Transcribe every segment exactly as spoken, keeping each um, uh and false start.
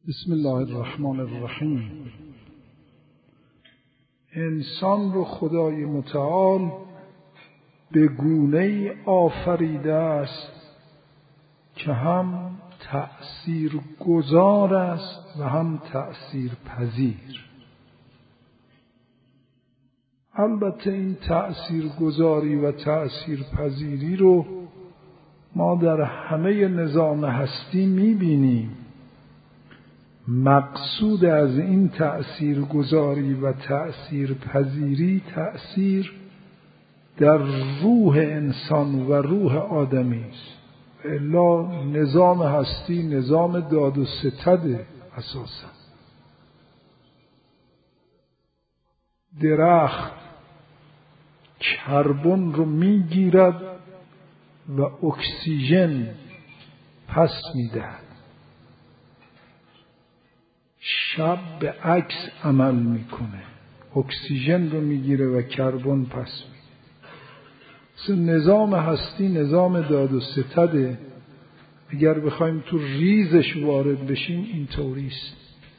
بسم الله الرحمن الرحیم. انسان رو خدای متعال به گونه‌ای آفریده است که هم تأثیر گذار است و هم تأثیر پذیر. البته این تأثیر گذاری و تأثیر پذیری رو ما در همه نظام هستی می‌بینیم. مقصود از این تأثیر گذاری و تأثیر پذیری تأثیر در روح انسان و روح آدمی است. الا نظام هستی نظام داد و ستد اساسا. درخت کربن رو میگیرد و اکسیژن پس میدهد. شب به عکس عمل میکنه، اکسیژن رو میگیره و کربن پس میده. نظام هستی نظام داد و ستده. اگر بخوایم تو ریزش وارد بشیم اینطوری است.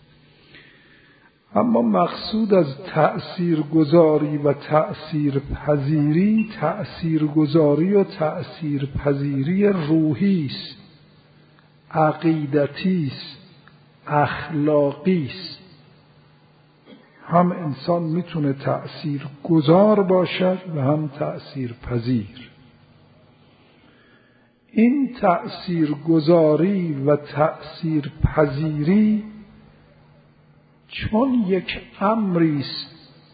اما مقصود از تأثیر گذاری و تأثیر پذیری تأثیر گذاری و تأثیر پذیری روحی است، عقیدتی است، اخلاقی است. هم انسان میتونه تأثیر گذار باشد و هم تأثیر پذیر. این تأثیر گذاری و تأثیر پذیری چون یک امری است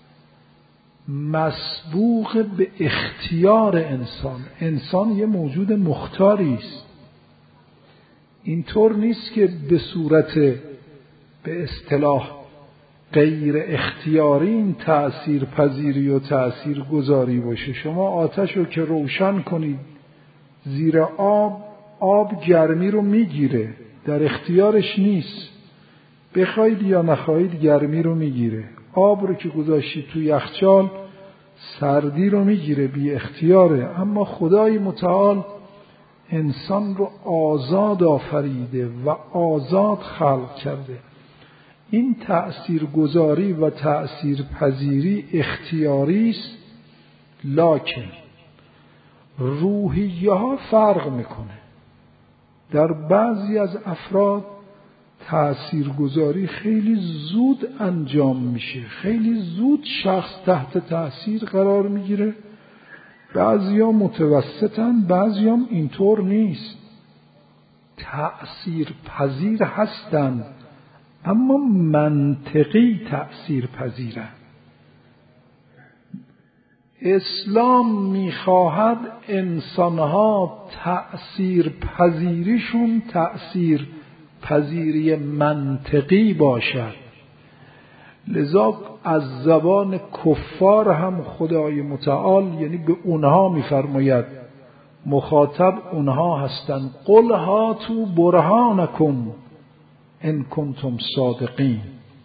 مسبوق به اختیار انسان. انسان یه موجود مختاری است. اینطور نیست که به صورت به اصطلاح غیر اختیاری این تأثیر پذیری و تأثیر گذاری باشه. شما آتش رو که روشن کنید زیر آب، آب گرمی رو میگیره، در اختیارش نیست. بخواید یا نخواهید گرمی رو میگیره. آب رو که گذاشتید تو یخچال سردی رو میگیره، بی اختیاره. اما خدای متعال انسان رو آزاد آفریده و آزاد خلق کرده. این تأثیر گذاری و تأثیر پذیری اختیاری است، لکن روحیه ها فرق میکنه. در بعضی از افراد تأثیر گذاری خیلی زود انجام میشه، خیلی زود شخص تحت تأثیر قرار میگیره. بعضیا متوسطن، بعضیا اینطور نیست. تأثیر پذیر هستن اما منطقی تأثیر پذیرن. اسلام میخواهد انسانها تأثیر پذیریشون تأثیر پذیری منطقی باشد. لذا از زبان کفار هم خدای متعال یعنی به اونها میفرماید، مخاطب اونها هستند، قل هاتوا برهانکم ان کنتم صادقین.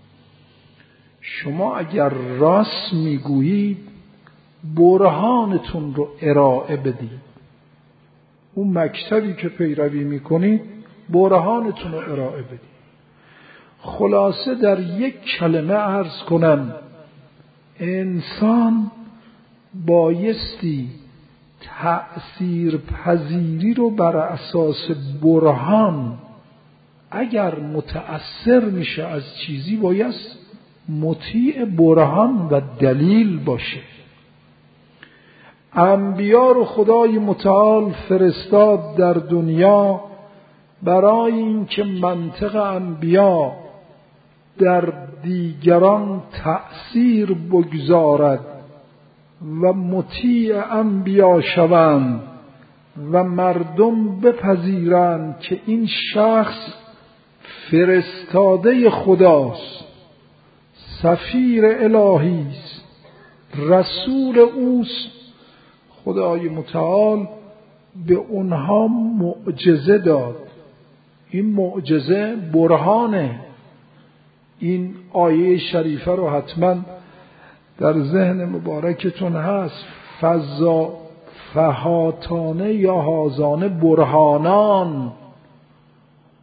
شما اگر راست میگویید برهانتون رو ارائه بدید. اون مکتبی که پیروی میکنید برهانتون رو ارائه بدید. خلاصه در یک کلمه عرض کنم، انسان بایستی تأثیر پذیری رو بر اساس برهان، اگر متأثر میشه از چیزی باید مطیع برهان و دلیل باشه. انبیا رو خدای متعال فرستاد در دنیا برای اینکه منطق انبیا در دیگران تأثیر بگذارد و مطیع انبیا شوند و مردم بپذیرند که این شخص فرستاده خداست، سفیر الهی است، رسول اوست. خدای متعال به اونها معجزه داد. این معجزه برهانه. این آیه شریفه رو حتما در ذهن مبارکتون هست، فضا فهاتانه یا هازانه برهانان.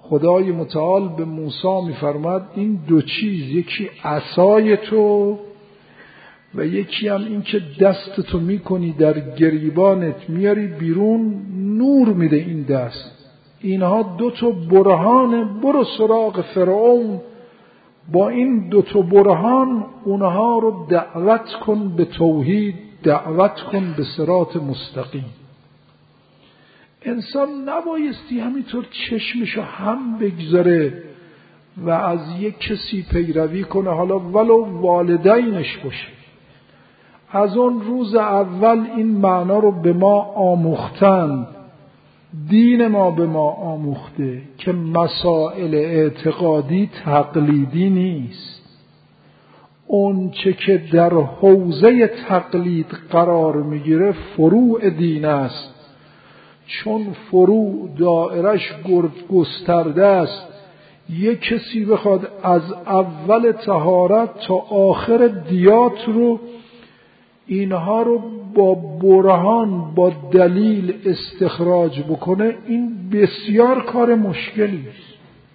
خدای متعال به موسی میفرماد این دو چیز، یکی عصای تو و یکی هم این که دست تو میکنی در گریبانت میاری بیرون، نور میده این دست. اینها دو تا برهان، برو سراغ فرعون با این دو تا برهان اونها رو دعوت کن به توحید، دعوت کن به صراط مستقیم. انسان نبایستی همینطور چشمشو هم بگذاره و از یک کسی پیروی کنه، حالا ولو والدینش باشه. از اون روز اول این معنا رو به ما آموختن، دین ما به ما آموخته که مسائل اعتقادی تقلیدی نیست. اون چه که در حوزه تقلید قرار میگیره فروع دین است، چون فروع دائرش گسترده است. یک کسی بخواد از اول طهارت تا آخر دیات رو اینها رو با برهان با دلیل استخراج بکنه، این بسیار کار مشکلی است.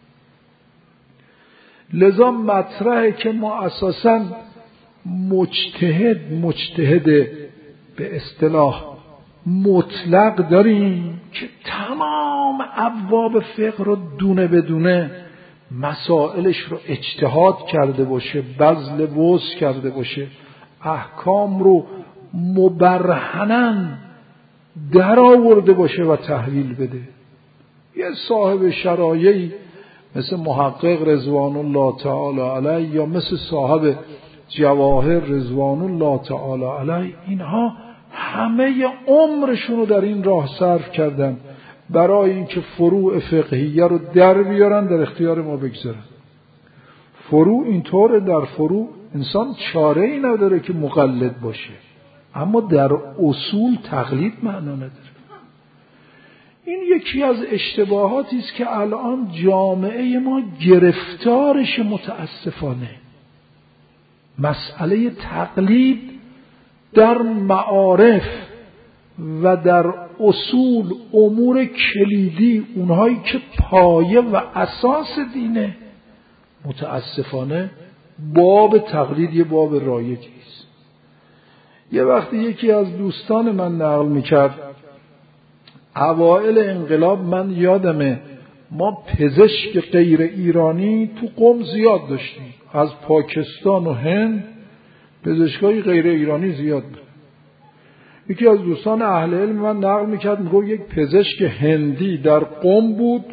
لذا مطرحه که ما اساساً مجتهد مجتهد به اصطلاح مطلق داریم که تمام ابواب فقه رو دونه بدونه مسائلش رو اجتهاد کرده باشه، بذل وسع کرده باشه، احکام رو مبرهناً در آورده باشه و تحویل بده. یه صاحب شرایعی مثل محقق رضوان الله تعالی علیه یا مثل صاحب جواهر رضوان الله تعالی علیه، اینها همه عمرشون رو در این راه صرف کردن برای اینکه فروع فقهیه رو در بیارن، در اختیار ما بگذارن. فروع اینطوره، در فروع انسان چاره‌ای نداره که مقلد باشه، اما در اصول تقلید معنا نداره. این یکی از اشتباهاتی است که الان جامعه ما گرفتارش متاسفانه. مسئله تقلید در معارف و در اصول، امور کلیدی، اونهایی که پایه و اساس دینه، متاسفانه باب تقلید یه باب رایجی است. یه وقتی یکی از دوستان من نقل میکرد، اوائل انقلاب من یادمه ما پزشک غیر ایرانی تو قم زیاد داشتیم، از پاکستان و هند پزشکای غیر ایرانی زیاد بود. یکی از دوستان اهل علم من نقل میکرد، میگه یک پزشک هندی در قم بود،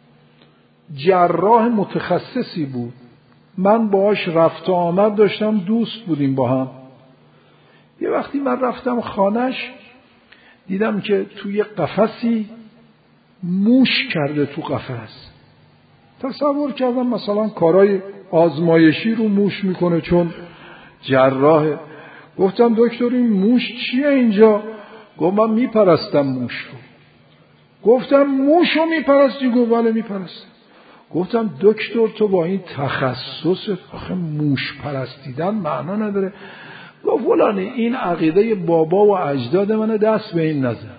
جراح متخصصی بود، من باهاش رفت و آمد داشتم، دوست بودیم با هم. یه وقتی من رفتم خانه‌اش، دیدم که توی قفسی موش کرده تو قفس. تصور کردم مثلا کارهای آزمایشی رو موش میکنه چون جراحه. گفتم دکتر این موش چیه اینجا؟ گفت من میپرستم موش رو. گفتم موش رو میپرستی؟ گفت بله میپرستم. گفتم دکتر تو با این تخصص آخه موش پرستیدن معنا نداره. گفت فلانی این عقیده بابا و اجداد منه، دست به این نزن.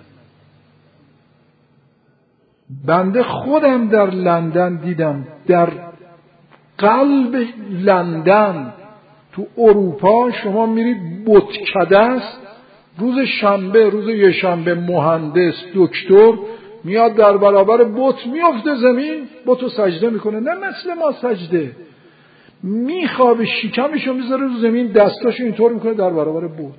بنده خودم در لندن دیدم، در قلب لندن تو اروپا شما میرید بتکده است، روز شنبه روز یه شنبه مهندس دکتر میاد در برابر بت میفته زمین، بتو سجده میکنه. نه مثل ما سجده، میخوابه شکمشو میذاره رو زمین، دستاشو اینطور میکنه در برابر بت.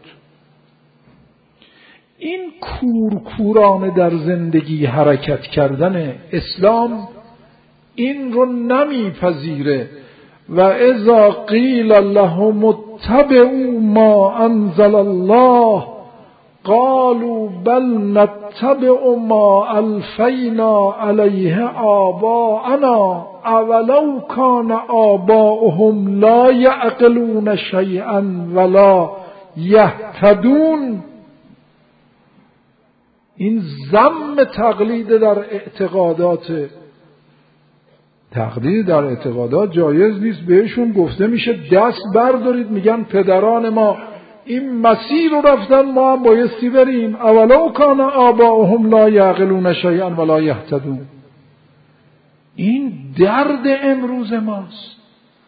این کورکورانه در زندگی حرکت کردن اسلام این رو نمیپذیره. و اذا قیل لهم اتبعوا ما انزل الله قالوا بل نتبع ما الفینا علیه آباءنا اولو کان آباؤهم لا یعقلون شیئا ولا یهتدون. این ذم تقلید در اعتقادات، تقلید در اعتقادات جایز نیست. بهشون گفته میشه دست بردارید، میگن پدران ما این مسیر رو رفتن، ما هم بایستی بریم. اولو کان آباؤهم لا یعقلون شیئا ولا یهتدون. این درد امروز ماست.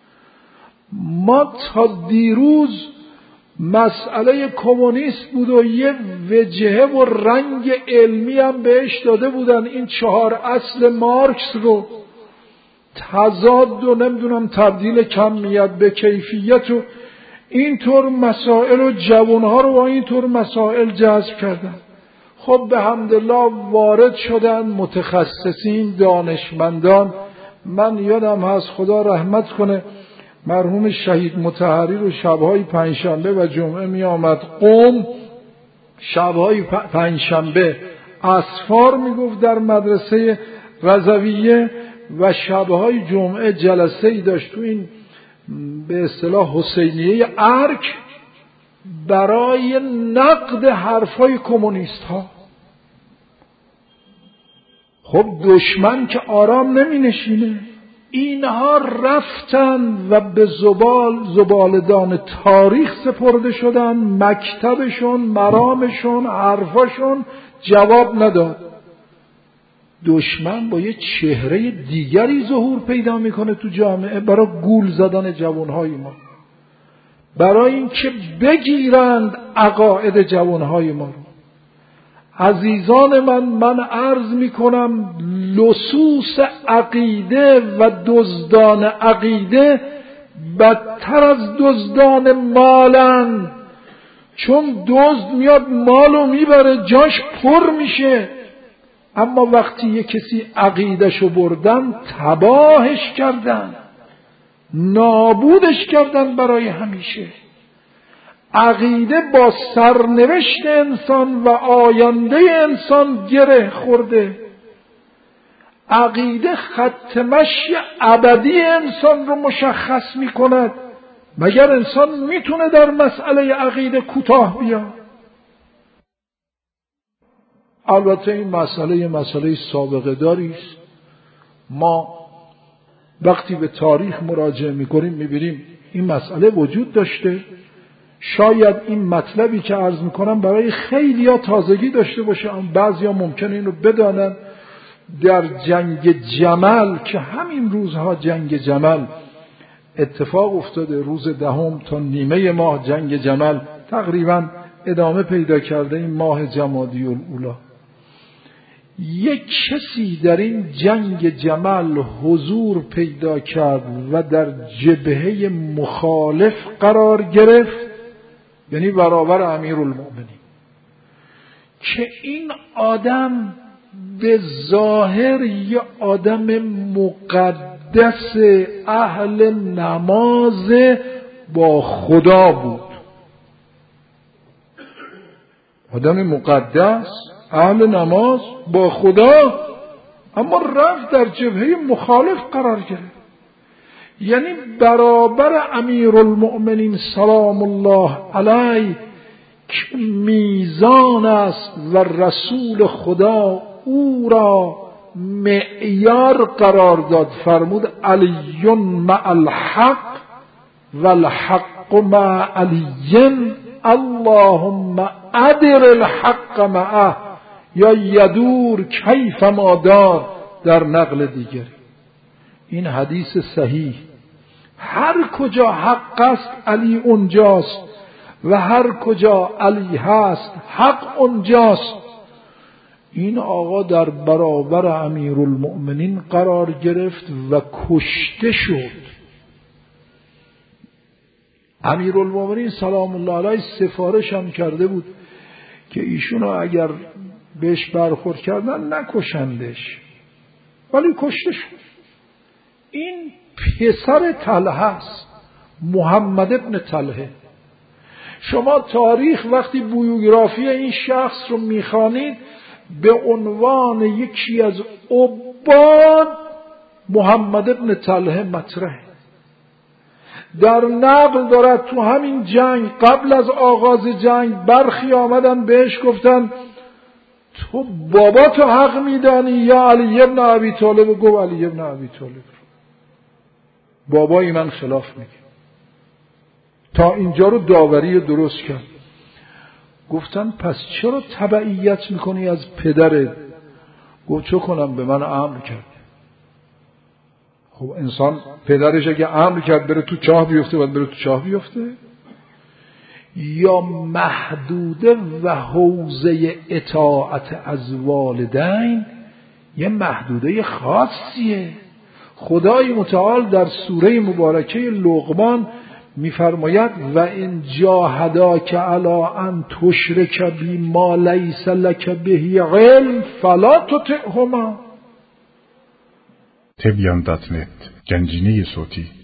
ما تا دیروز مسئله کمونیست بود و یه وجهه و رنگ علمی هم بهش داده بودن، این چهار اصل مارکس رو، تضاد و نمیدونم تبدیل کمیت به کیفیت و اینطور مسائل و جوانها رو با اینطور مسائل جذب کردن. خب به حمدالله وارد شدن متخصصین، دانشمندان. من یادم هست خدا رحمت کنه مرحوم شهید مطهری رو شبهای پنجشنبه و جمعه می آمد قم، شبهای پنجشنبه اسفار می گفت در مدرسه رضویه و شبهای جمعه جلسه ای داشت تو این به اصطلاح حسینیه ارک برای نقد حرفای کمونیست ها. خب دشمن که آرام نمی نشینه. اینها رفتن و به زبال زبالدان تاریخ سپرده شدن، مکتبشون، مرامشون، حرفاشون جواب نداد. دشمن با یه چهره دیگری ظهور پیدا میکنه تو جامعه برای گول زدن جوانهای ما، برای اینکه بگیرند عقاید جوانهای ما رو. عزیزان من، من عرض میکنم لصوص عقیده و دزدان عقیده بدتر از دزدان مالن، چون دزد میاد مالو میبره جاش پر میشه، اما وقتی یک کسی عقیدهشو بردن تباهش کردن، نابودش کردن برای همیشه. عقیده با سرنوشت انسان و آینده انسان گره خورده. عقیده خط مشی ابدی انسان رو مشخص می کند. مگر انسان میتونه در مسئله عقیده کوتاه بیاد؟ البته این مسئله مسئله سابقه داری است. ما وقتی به تاریخ مراجعه میکنیم میبینیم این مسئله وجود داشته. شاید این مطلبی که عرض میکنم برای خیلی ها تازگی داشته باشه، اما بعضی ها ممکنه این رو بدانن. در جنگ جمل که همین روزها جنگ جمل اتفاق افتاده، روز دهم تا نیمه ماه جنگ جمل تقریبا ادامه پیدا کرده، این ماه جمادی الاولی. یک کسی در این جنگ جمل حضور پیدا کرد و در جبهه مخالف قرار گرفت، یعنی برابر امیرالمؤمنین، که این آدم به ظاهر یه آدم مقدس اهل نماز با خدا بود، آدم مقدس اهل نماز با خدا، اما رفت در جبهه مخالف قرار گرفت. یعنی برابر امیرالمؤمنین سلام الله علیه که میزان است و رسول خدا او را معیار قرار داد، فرمود علی مع الحق و الحق مع علی، اللهم ادر الحق معه یا یدور کیف ما دار در نقل دیگری. این حدیث صحیح. هر کجا حق است علی اونجاست و هر کجا علی هست حق اونجاست. این آقا در برابر امیرالمؤمنین قرار گرفت و کشته شد. امیرالمؤمنین سلام الله علیه سفارش هم کرده بود که ایشونو اگر بهش برخورد کردن نکشندش، ولی کشته شد. این پسر طلحه است، محمد ابن طلحه. شما تاریخ وقتی بیوگرافی این شخص رو میخوانید به عنوان یکی از عباد محمد ابن طلحه مطرحه. در نقل دارد تو همین جنگ قبل از آغاز جنگ برخی آمدن بهش گفتن تو بابا تو حق میدانی یا علی ابن ابی طالب؟ گفت علی ابن ابی طالب، بابای من خلاف میگه. تا اینجا رو داوری درست کرد. گفتن پس چرا تبعیت میکنی از پدرت؟ گفت چه کنم، به من امر کرد. خب انسان پدرش اگه امر کرد بره تو چاه بیفته باید بره تو چاه بیفته؟ یا محدوده و حوزه اطاعت از والدین یه محدوده خاصیه. خدای متعال در سوره مبارکه لقمان میفرماید و ان جاهداک علی ان تشرک بی ما لیس لک به علم فلا تطعهما. تبیان دات نت گنجینه صوتی